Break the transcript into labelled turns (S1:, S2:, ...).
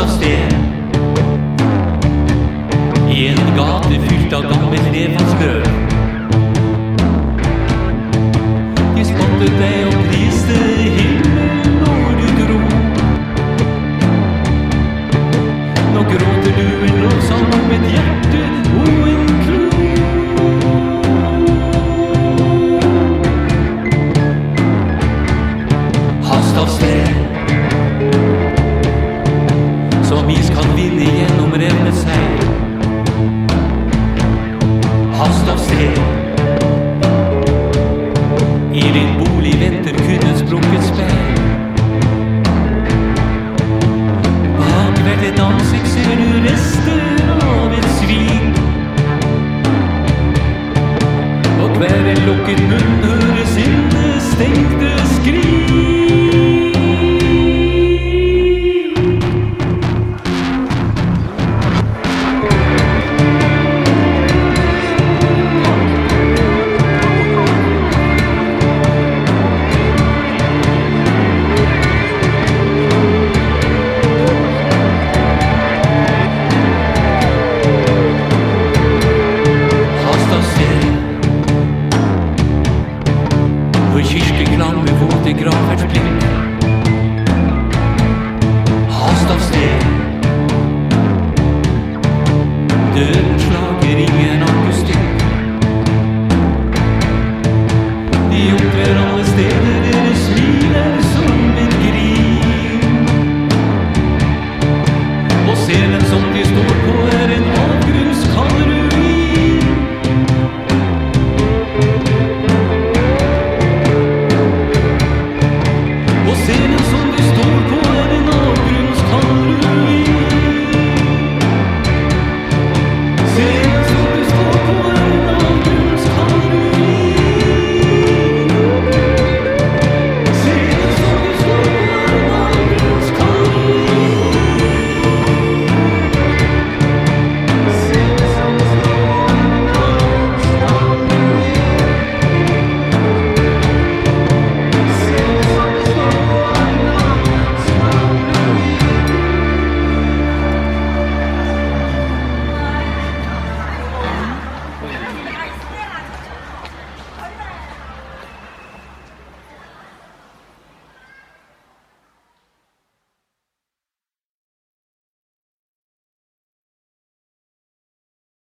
S1: av sted. I en gate fylt av gammelt nedfallsmør. De spottet deg og priste himmelen når du dro. Nå gråter du en lovsang om et hjerte og en klo. Hast av sted som iskald vind i